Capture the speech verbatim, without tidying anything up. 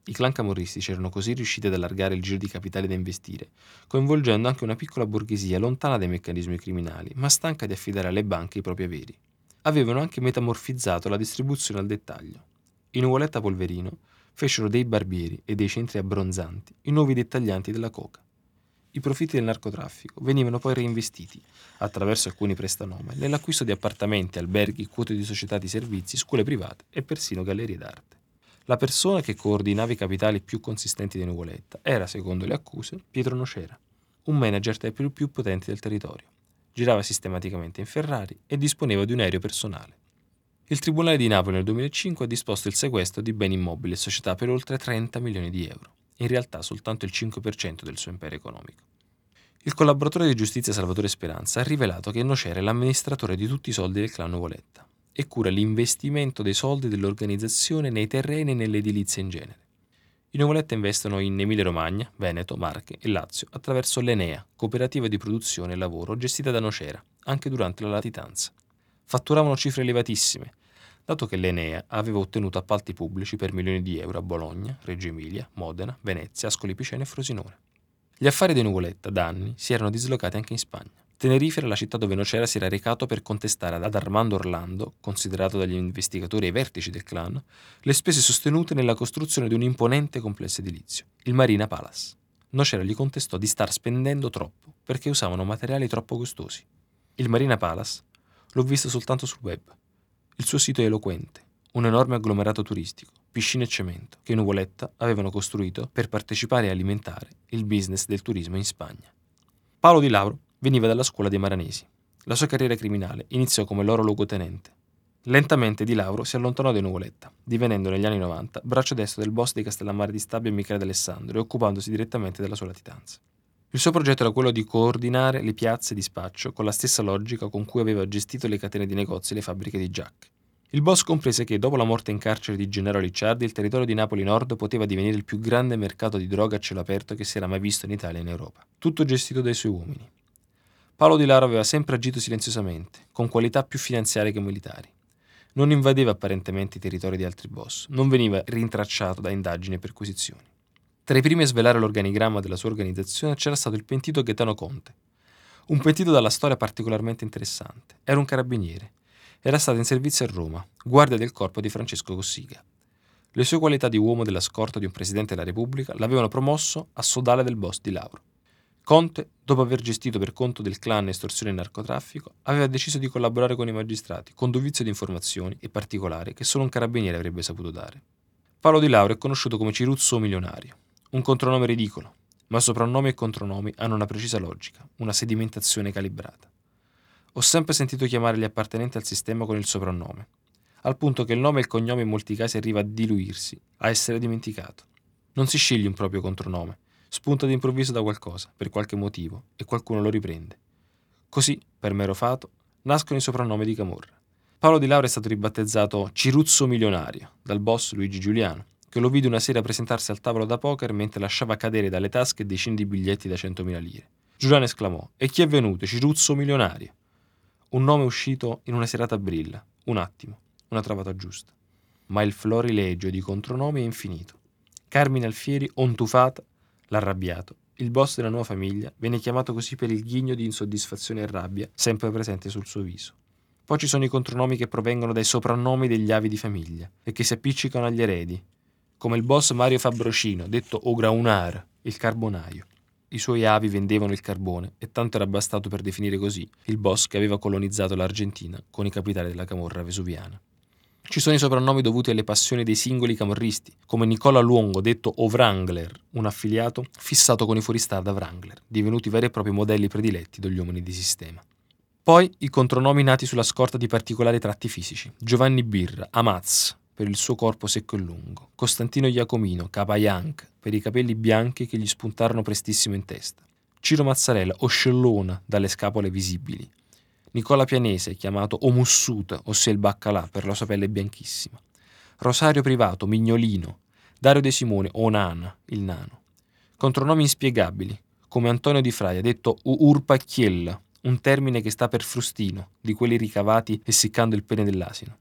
I clan camorristici erano così riusciti ad allargare il giro di capitali da investire, coinvolgendo anche una piccola borghesia lontana dai meccanismi criminali, ma stanca di affidare alle banche i propri averi. Avevano anche metamorfizzato la distribuzione al dettaglio. In Nuvoletta Polverino fecero dei barbieri e dei centri abbronzanti i nuovi dettaglianti della coca. I profitti del narcotraffico venivano poi reinvestiti, attraverso alcuni prestanome, nell'acquisto di appartamenti, alberghi, quote di società di servizi, scuole private e persino gallerie d'arte. La persona che coordinava i capitali più consistenti di Nuvoletta era, secondo le accuse, Pietro Nocera, un manager tra i più, più potenti del territorio. Girava sistematicamente in Ferrari e disponeva di un aereo personale. Il Tribunale di Napoli nel duemilacinque ha disposto il sequestro di beni immobili e società per oltre trenta milioni di euro, in realtà soltanto il cinque per cento del suo imperio economico. Il collaboratore di giustizia Salvatore Speranza ha rivelato che Nocera è l'amministratore di tutti i soldi del clan Nuvoletta e cura l'investimento dei soldi dell'organizzazione nei terreni e nell'edilizia in genere. I Nuvoletta investono in Emilia-Romagna, Veneto, Marche e Lazio attraverso l'Enea, cooperativa di produzione e lavoro gestita da Nocera, anche durante la latitanza. Fatturavano cifre elevatissime, dato che l'Enea aveva ottenuto appalti pubblici per milioni di euro a Bologna, Reggio Emilia, Modena, Venezia, Ascoli Piceno e Frosinone. Gli affari dei Nuvoletta, da anni, si erano dislocati anche in Spagna. Tenerife era la città dove Nocera si era recato per contestare ad Armando Orlando, considerato dagli investigatori ai vertici del clan, le spese sostenute nella costruzione di un imponente complesso edilizio, il Marina Palace. Nocera gli contestò di star spendendo troppo perché usavano materiali troppo costosi. Il Marina Palace l'ho visto soltanto sul web. Il suo sito è eloquente, un enorme agglomerato turistico, piscine e cemento, che i Nuvoletta avevano costruito per partecipare e alimentare il business del turismo in Spagna. Paolo Di Lauro veniva dalla scuola dei Maranesi. La sua carriera criminale iniziò come loro luogotenente. Lentamente Di Lauro si allontanò dai Nuvoletta, divenendo negli anni novanta braccio destro del boss di Castellammare di Stabia Michele D'Alessandro e occupandosi direttamente della sua latitanza. Il suo progetto era quello di coordinare le piazze di spaccio con la stessa logica con cui aveva gestito le catene di negozi e le fabbriche di Giac. Il boss comprese che, dopo la morte in carcere di Gennaro Licciardi, il territorio di Napoli Nord poteva divenire il più grande mercato di droga a cielo aperto che si era mai visto in Italia e in Europa. Tutto gestito dai suoi uomini. Paolo Di Lauro aveva sempre agito silenziosamente, con qualità più finanziarie che militari. Non invadeva apparentemente i territori di altri boss, non veniva rintracciato da indagini e perquisizioni. Tra i primi a svelare l'organigramma della sua organizzazione c'era stato il pentito Gaetano Conte. Un pentito dalla storia particolarmente interessante. Era un carabiniere. Era stato in servizio a Roma, guardia del corpo di Francesco Cossiga. Le sue qualità di uomo della scorta di un presidente della Repubblica l'avevano promosso a sodale del boss Di Lauro. Conte, dopo aver gestito per conto del clan estorsione e narcotraffico, aveva deciso di collaborare con i magistrati, con dovizio di informazioni e particolari che solo un carabiniere avrebbe saputo dare. Paolo Di Lauro è conosciuto come Ciruzzo Milionario, un contronome ridicolo, ma soprannomi e contronomi hanno una precisa logica, una sedimentazione calibrata. Ho sempre sentito chiamare gli appartenenti al sistema con il soprannome, al punto che il nome e il cognome in molti casi arriva a diluirsi, a essere dimenticato. Non si sceglie un proprio contronome, spunta d'improvviso da qualcosa, per qualche motivo, e qualcuno lo riprende. Così, per mero fato, nascono i soprannomi di camorra. Paolo Di Lauro è stato ribattezzato Ciruzzo Milionario dal boss Luigi Giuliano, che lo vide una sera presentarsi al tavolo da poker mentre lasciava cadere dalle tasche decine di biglietti da centomila lire. Giuliano esclamò: "E chi è venuto? Ciruzzo Milionario!" Un nome uscito in una serata a brilla, un attimo, una trovata giusta. Ma il florilegio di contronomi è infinito. Carmine Alfieri, ontufata, l'arrabbiato. Il boss della nuova famiglia viene chiamato così per il ghigno di insoddisfazione e rabbia sempre presente sul suo viso. Poi ci sono i contronomi che provengono dai soprannomi degli avi di famiglia e che si appiccicano agli eredi, come il boss Mario Fabrocino, detto Ograunar, il carbonaio. I suoi avi vendevano il carbone e tanto era bastato per definire così il boss che aveva colonizzato l'Argentina con i capitali della camorra vesuviana. Ci sono i soprannomi dovuti alle passioni dei singoli camorristi, come Nicola Luongo, detto O Wrangler, un affiliato fissato con i fuoristrada Wrangler, divenuti veri e propri modelli prediletti dagli uomini di sistema. Poi i contronomi nati sulla scorta di particolari tratti fisici: Giovanni Birra, Amaz, per il suo corpo secco e lungo, Costantino Iacomino, Capayanc, per i capelli bianchi che gli spuntarono prestissimo in testa, Ciro Mazzarella, o Scellona, dalle scapole visibili, Nicola Pianese, chiamato O Mussuta, ossia il baccalà, per la sua pelle bianchissima, Rosario Privato, Mignolino, Dario De Simone, o Nana, il nano. Contronomi inspiegabili, come Antonio Di Fraia, detto Urpacchiella, un termine che sta per frustino, di quelli ricavati essiccando il pene dell'asino.